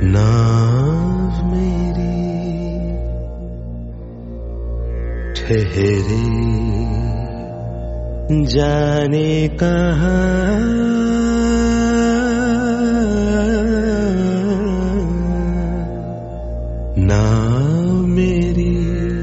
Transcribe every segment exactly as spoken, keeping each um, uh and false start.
नाव मेरी ठहरे जाने कहाँ, नाव मेरी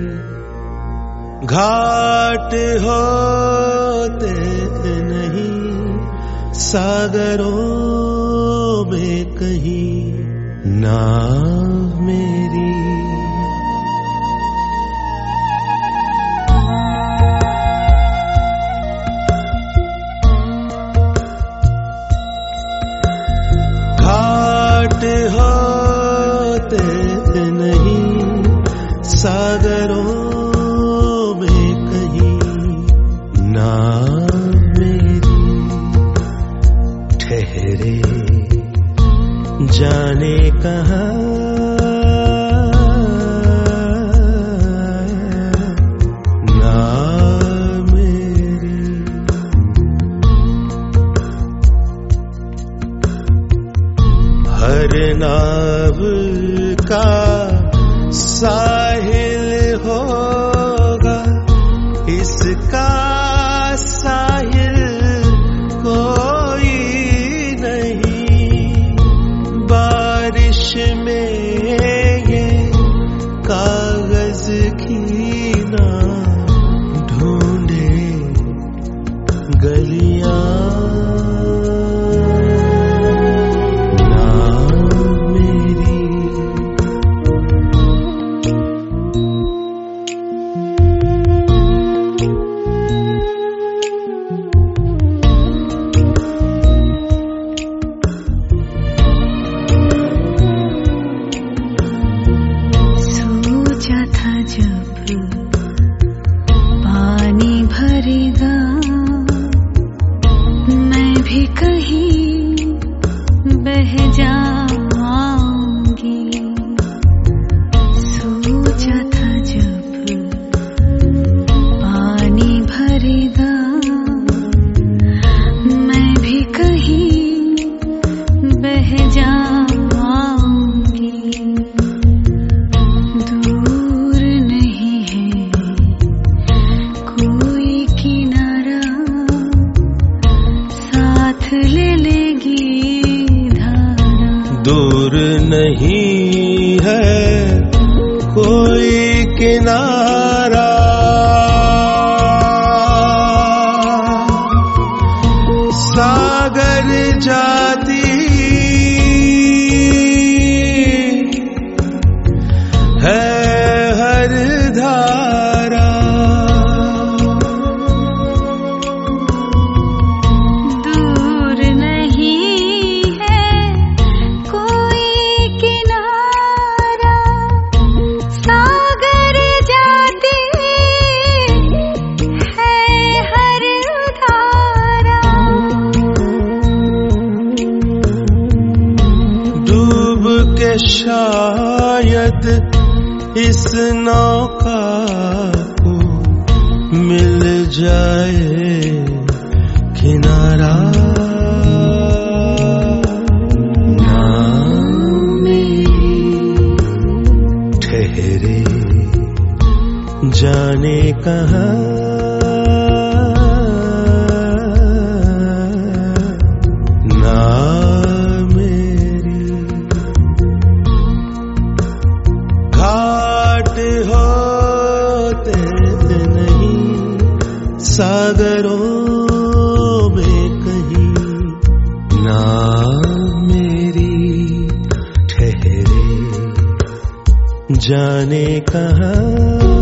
घाट होते नहीं सागरों में कहीं, नाव मेरी घाट होते नहीं सागरों में कहीं, नाव मेरी ठहरे जाने कहाँ, नाव मेरी हर नाव का साहिल होगा, इसका साहिल कोई नहीं, बारिश में ये कागज की ना ढूंढे गलियां, पानी भरेगा मैं भी कहीं बह जाऊंगी, सोचा था जब पानी भरेगा मैं भी कहीं बह जाऊंगी, ले लेगी धारा, दूर नहीं है कोई किनारा, सागर जाती है हर धारा, शायद इस नौका को मिल जाए किनारा, नाव मेरी ठहरे जाने कहाँ, होते नहीं सागरों में कहीं, नाव मेरी ठहरे जाने कहाँ।